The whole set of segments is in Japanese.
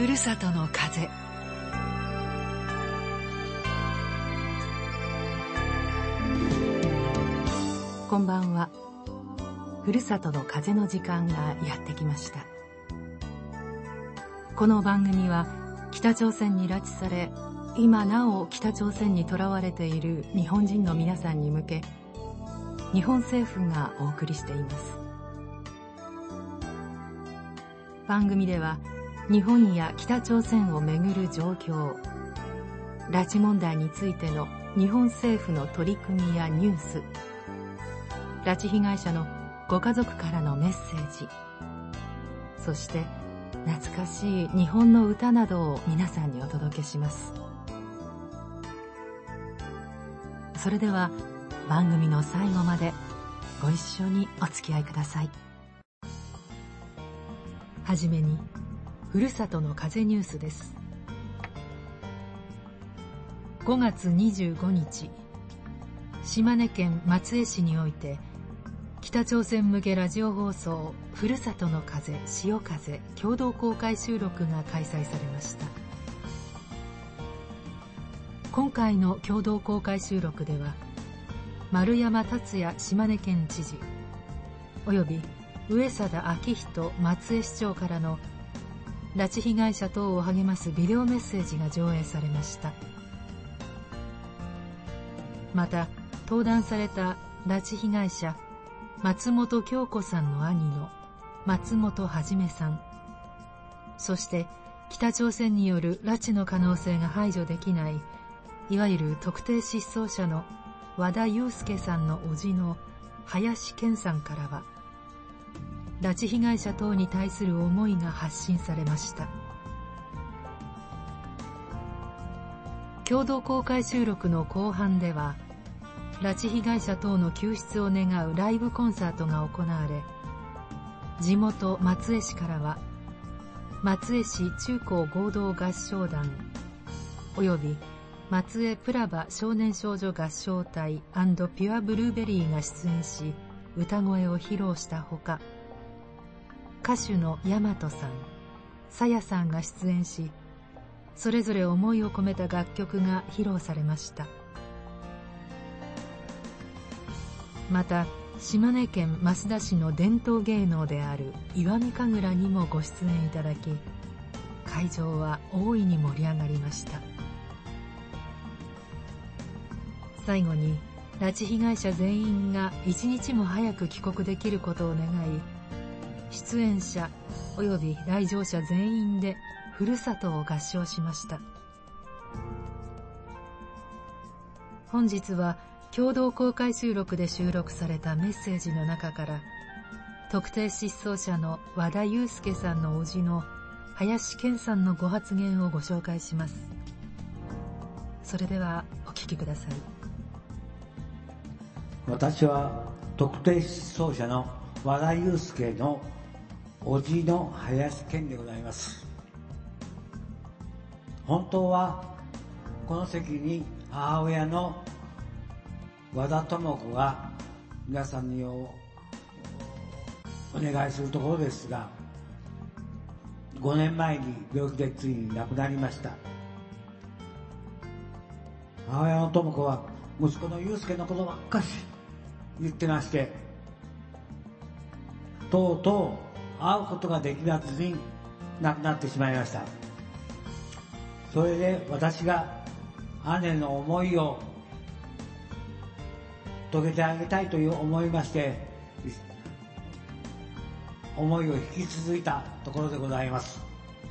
ふるさとの風。こんばんは。ふるさとの風の時間がやってきました。この番組は北朝鮮に拉致され、今なお北朝鮮に囚われている日本人の皆さんに向け、日本政府がお送りしています。番組では日本や北朝鮮をめぐる状況、拉致問題についての日本政府の取り組みやニュース、拉致被害者のご家族からのメッセージ、そして懐かしい日本の歌などを皆さんにお届けします。それでは番組の最後までご一緒にお付き合いください。はじめにふるさとの風ニュースです。5月25日、島根県松江市において北朝鮮向けラジオ放送ふるさとの風潮風共同公開収録が開催されました。今回の共同公開収録では丸山達也島根県知事および上貞明人松江市長からの拉致被害者等を励ますビデオメッセージが上映されました。また登壇された拉致被害者松本京子さんの兄の松本はじめさん、そして北朝鮮による拉致の可能性が排除できないいわゆる特定失踪者の和田祐介さんの叔父の林健さんからは拉致被害者等に対する思いが発信されました。共同公開収録の後半では拉致被害者等の救出を願うライブコンサートが行われ、地元松江市からは松江市中高合同合唱団および松江プラバ少年少女合唱隊&ピュアブルーベリーが出演し歌声を披露したほか、歌手の大和さん、さやさんが出演し、それぞれ思いを込めた楽曲が披露されました。また島根県益田市の伝統芸能である石見神楽にもご出演いただき、会場は大いに盛り上がりました。最後に拉致被害者全員が一日も早く帰国できることを願い、出演者および来場者全員でふるさとを合唱しました。本日は共同公開収録で収録されたメッセージの中から、特定失踪者の和田祐介さんの叔父の林健さんのご発言をご紹介します。それではお聞きください。 私は特定失踪者の和田祐介の叔父の林健でございます。本当はこの席に母親の和田智子が皆さんにお願いするところですが、5年前に病気でついに亡くなりました。母親の智子は息子の祐介のことばっかし言ってまして、とうとう会うことができなずに亡くなってしまいました。それで私が姉の思いを遂げてあげたいという思いまして、思いを引き続いたところでございます。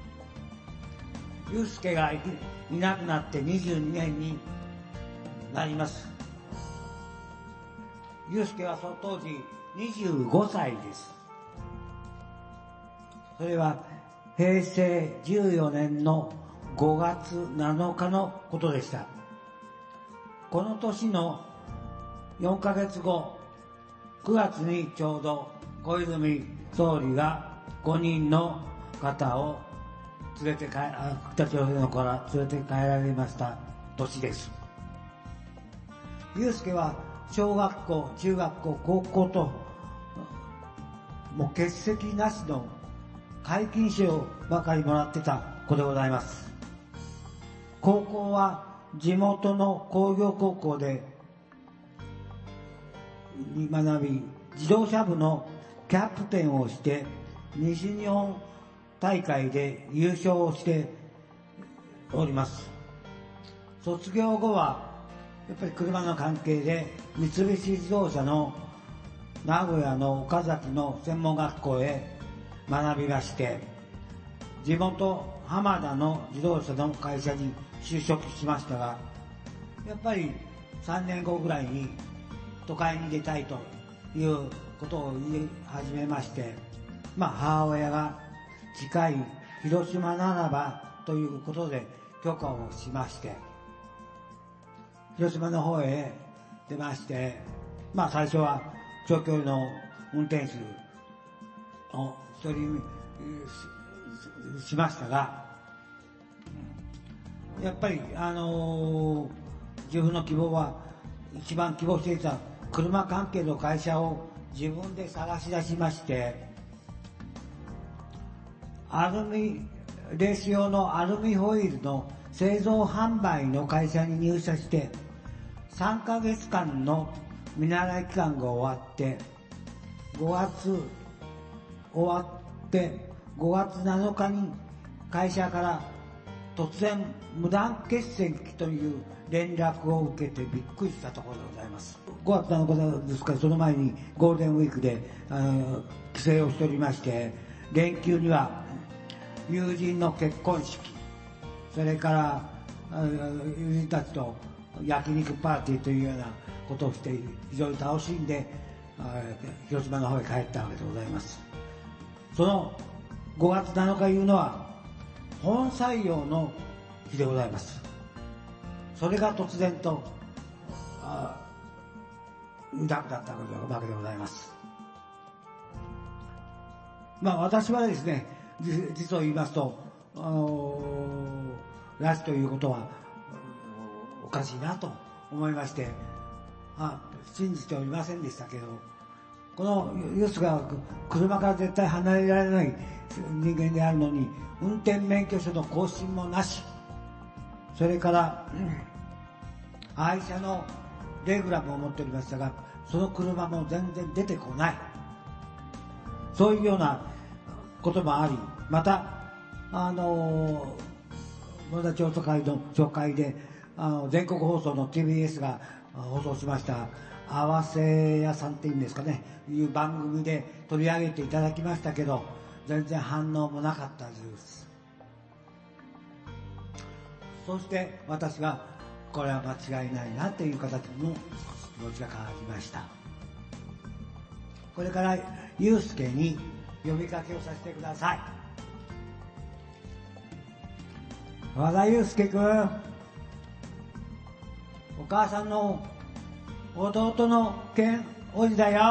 祐介がいなくなって22年になります。祐介はその当時25歳です。それは平成14年の5月7日のことでした。この年の4ヶ月後、9月にちょうど小泉総理が5人の方を北朝鮮の子から連れて帰られました年です。祐介は小学校、中学校、高校ともう欠席なしの皆勤賞ばかりもらってた子でございます。高校は地元の工業高校で学び、自動車部のキャプテンをして西日本大会で優勝をしております。卒業後はやっぱり車の関係で三菱自動車の名古屋の岡崎の専門学校へ学びまして、地元浜田の自動車の会社に就職しましたが、やっぱり3年後ぐらいに都会に出たいということを言い始めまして、母親が近い広島ならばということで許可をしまして、広島の方へ出まして、最初は長距離の運転手を一人しましたが、やっぱり自分の希望は一番希望していた車関係の会社を自分で探し出しまして、レース用のアルミホイルの製造販売の会社に入社して3ヶ月間の見習い期間が終わって5月7日に会社から突然無断欠席という連絡を受けてびっくりしたところでございます。5月7日ですから、その前にゴールデンウィークで帰省をしておりまして、連休には友人の結婚式、それから友人たちと焼肉パーティーというようなことをして非常に楽しんで広島の方へ帰ったわけでございます。その5月7日いうのは本採用の日でございます。それが突然となくなったわけでございます。私はですね、実を言いますと拉致ということはおかしいなと思いまして、信じておりませんでしたけど、このユースが車から絶対離れられない人間であるのに運転免許証の更新もなし、それから愛車のレグラムを持っておりましたが、その車も全然出てこない、そういうようなこともあり、また野田調査会の紹介で全国放送の TBS が放送しました合わせ屋さんっていうんですかね、いう番組で取り上げていただきましたけど、全然反応もなかったです。そして私がこれは間違いないなという形の気持ちが変わりました。これからゆうすけに呼びかけをさせてください。和田祐介君、お母さんの弟の健おじだよ。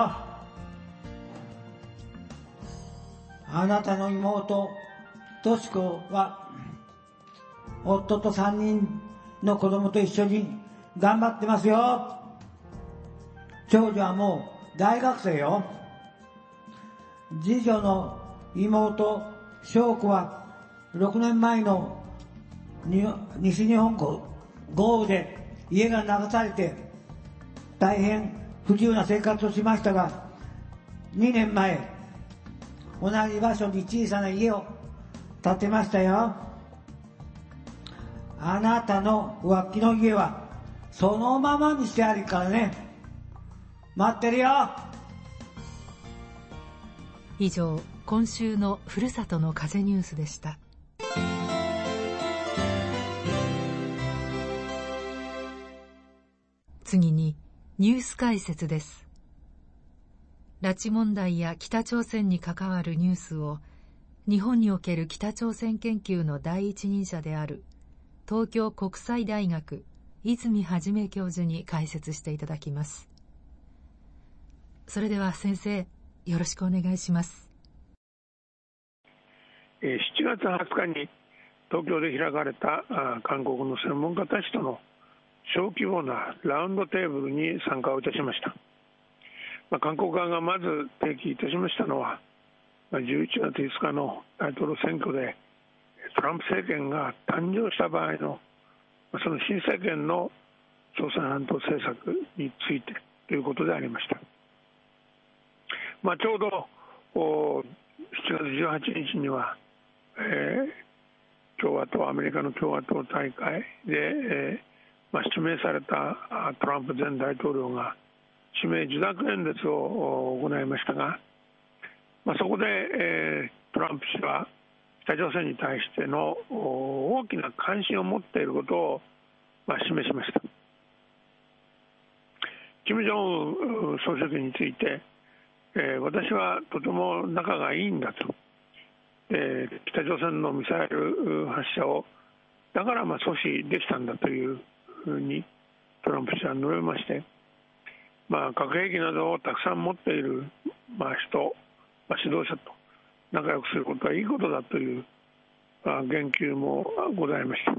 あなたの妹とし子は夫と3人の子供と一緒に頑張ってますよ。長女はもう大学生よ。次女の妹翔子は6年前の西日本豪雨で家が流されて大変不自由な生活をしましたが、2年前同じ場所に小さな家を建てましたよ。あなたの浮気の家はそのままにしてあるからね。待ってるよ。 以上、今週のふるさとの風ニュースでした。次にニュース解説です。拉致問題や北朝鮮に関わるニュースを日本における北朝鮮研究の第一人者である東京国際大学泉元教授に解説していただきます。それでは先生、よろしくお願いします。 7月20日に東京で開かれた韓国の専門家たちとの小規模なラウンドテーブルに参加をいたしました。韓国側がまず提起いたしましたのは、11月5日の大統領選挙でトランプ政権が誕生した場合のその新政権の朝鮮半島政策についてということでありました。ちょうど7月18日には、アメリカの共和党大会で、指名されたトランプ前大統領が指名受諾演説を行いましたが、そこで、トランプ氏は北朝鮮に対しての大きな関心を持っていることを、示しました。金正恩総書記について、私はとても仲がいいんだと、北朝鮮のミサイル発射をだから阻止できたんだというふうにトランプ氏は述べまして、核兵器などをたくさん持っている、人、指導者と仲良くすることはいいことだという、言及もございました。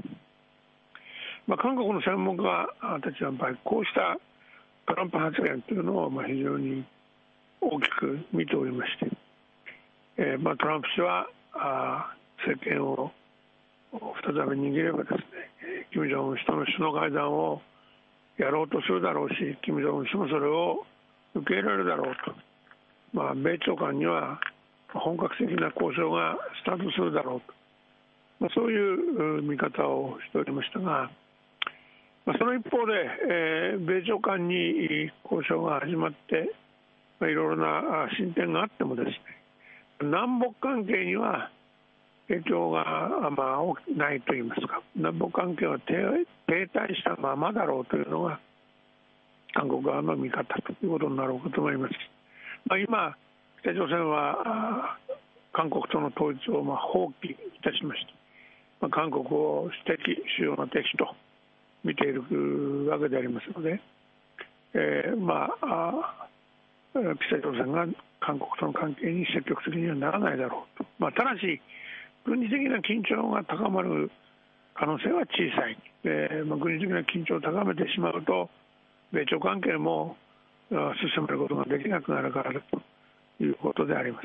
韓国の専門家たちはやっぱりこうしたトランプ発言というのを非常に大きく見ておりまして、トランプ氏は政権を再び握ればですね、金正恩氏との首脳会談をやろうとするだろうし、金正恩氏もそれを受け入れられるだろうと、米朝間には本格的な交渉がスタートするだろうと、そういう見方をしておりましたが、その一方で、米朝間に交渉が始まっていろいろな進展があってもですね、南北関係には影響がないといいますか、南北関係は停滞したままだろうというのが韓国側の見方ということになろうかと思います。今、北朝鮮は韓国との統一を放棄いたしまして、韓国を主要な敵と見ているわけでありますので、北朝鮮が韓国との関係に積極的にはならないだろうと、ただし軍事的な緊張が高まる可能性は小さい。軍事的な緊張を高めてしまうと米朝関係も進めることができなくなるからだということであります。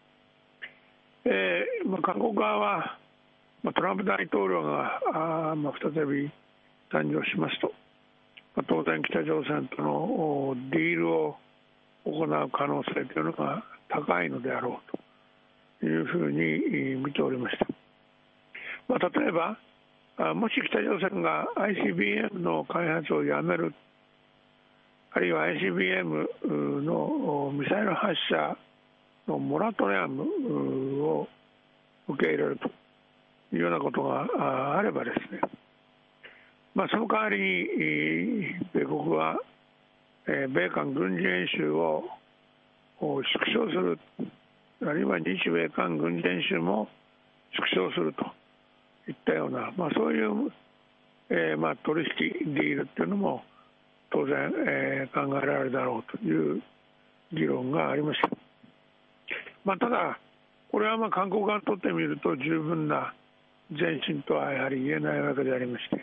韓国側はトランプ大統領が再び誕生しますと、当然北朝鮮とのディールを行う可能性というのが高いのであろうというふうに見ておりました。例えばもし北朝鮮が ICBM の開発をやめる、あるいは ICBM のミサイル発射のモラトリアムを受け入れるというようなことがあればですね、その代わりに米国は米韓軍事演習を縮小する、あるいは日米韓軍事演習も縮小するといったような、そういう、取引ディールというのも当然、考えられるだろうという議論がありました。ただこれは韓国側にとってみると十分な前進とはやはり言えないわけでありまして、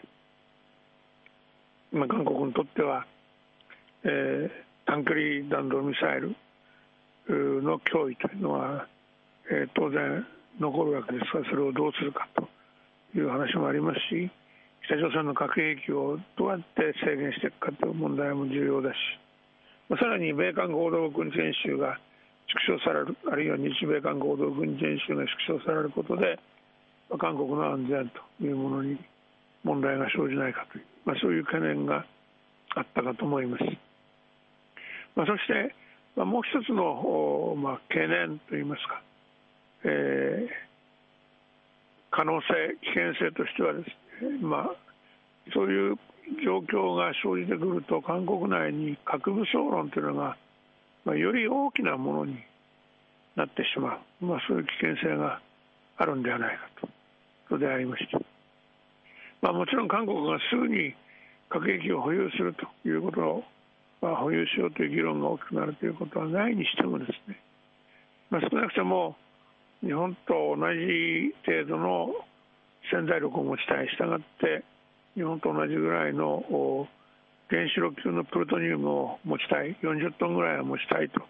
韓国にとっては、短距離弾道ミサイルの脅威というのは、当然残るわけですが、それをどうするかという話もありますし、北朝鮮の核兵器をどうやって制限していくかという問題も重要だし、さらに米韓合同軍事演習が縮小される、あるいは日米韓合同軍事演習が縮小されることで、韓国の安全というものに問題が生じないかという、そういう懸念があったかと思います。そして、もう一つの、懸念といいますか、可能性、危険性としてはですね、そういう状況が生じてくると韓国内に核武装論というのが、より大きなものになってしまう、そういう危険性があるんではないかということでありまして、もちろん韓国がすぐに核兵器を保有するということを、保有しようという議論が大きくなるということはないにしてもですね、少なくとも日本と同じ程度の潜在力を持ちたい、したがって日本と同じぐらいの原子炉級のプルトニウムを持ちたい、40トンぐらいは持ちたいと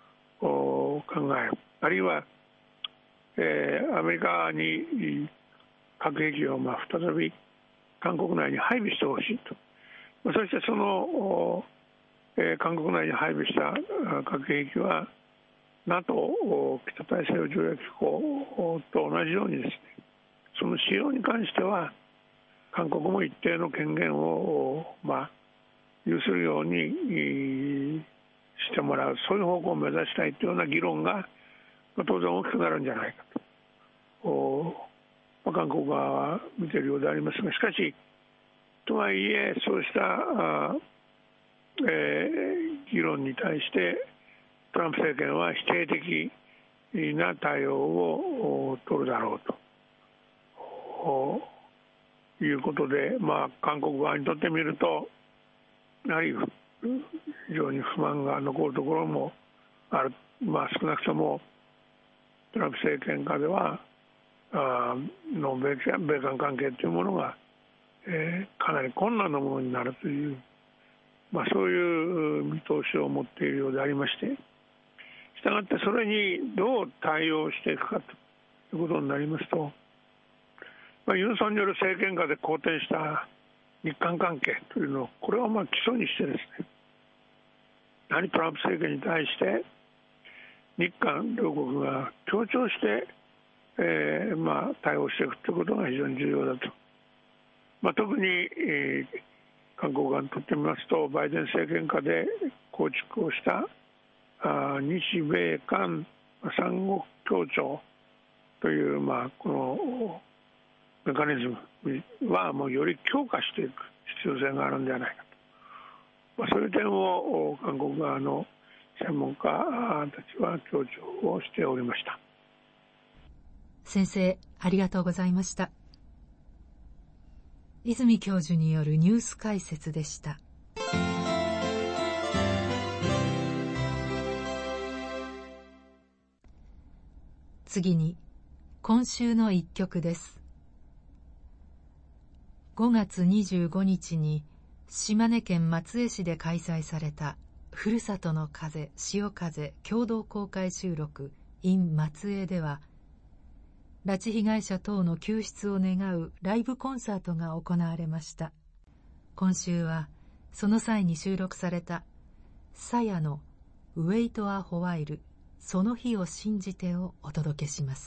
考える、あるいは、アメリカに核兵器を再び韓国内に配備してほしいと。そしてその、韓国内に配備した核兵器は NATO 北大西洋条約機構と同じようにですね、その使用に関しては韓国も一定の権限を有するようにしてもらう、そういう方向を目指したいというような議論が当然大きくなるんじゃないかと、韓国側は見ているようでありますが、しかしとはいえそうした議論に対してトランプ政権は否定的な対応を取るだろうということで、韓国側にとってみるとやはり非常に不満が残るところもある。少なくともトランプ政権下ではの米韓関係というものが、かなり困難なものになるという、そういう見通しを持っているようでありまして、したがってそれにどう対応していくかということになりますと、ユン・ソンニョル政権下で好転した日韓関係というのを、これを基礎にしてですね、やはりトランプ政権に対して日韓両国が協調して、対応していくということが非常に重要だと。特に、韓国側にとってみますと、バイデン政権下で構築をした日米韓三国協調という、このメカニズムはもうより強化していく必要性があるんではないかと、そういう点を韓国側の専門家たちは強調をしておりました。 先生、ありがとうございました。泉教授によるニュース解説でした。次に、今週の一曲です。5月25日に島根県松江市で開催されたふるさとの風潮風共同公開収録 in 松江では、拉致被害者等の救出を願うライブコンサートが行われました。今週はその際に収録されたさやのウェイトアホワイルその日を信じてをお届けします。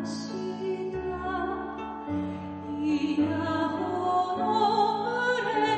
いやほの群れ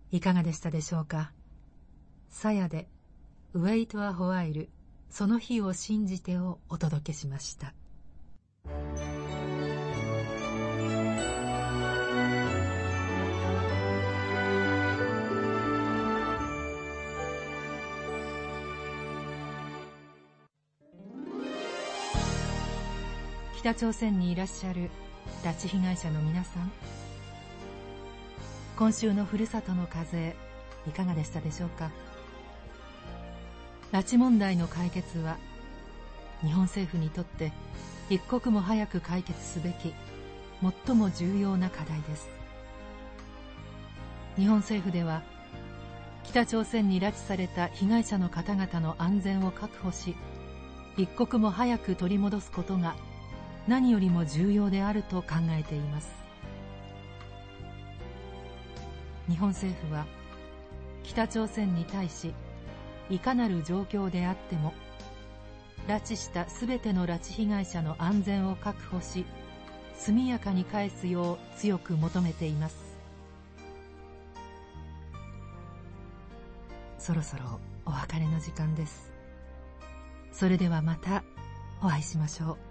いかがでしたでしょうか。さやでWait a while、その日を信じてをお届けしました。北朝鮮にいらっしゃる拉致被害者の皆さん、今週のふるさとの風いかがでしたでしょうか。拉致問題の解決は日本政府にとって一刻も早く解決すべき最も重要な課題です。日本政府では北朝鮮に拉致された被害者の方々の安全を確保し、一刻も早く取り戻すことが何よりも重要であると考えています。日本政府は北朝鮮に対し、いかなる状況であっても拉致したすべての拉致被害者の安全を確保し、速やかに返すよう強く求めています。そろそろお別れの時間です。それではまたお会いしましょう。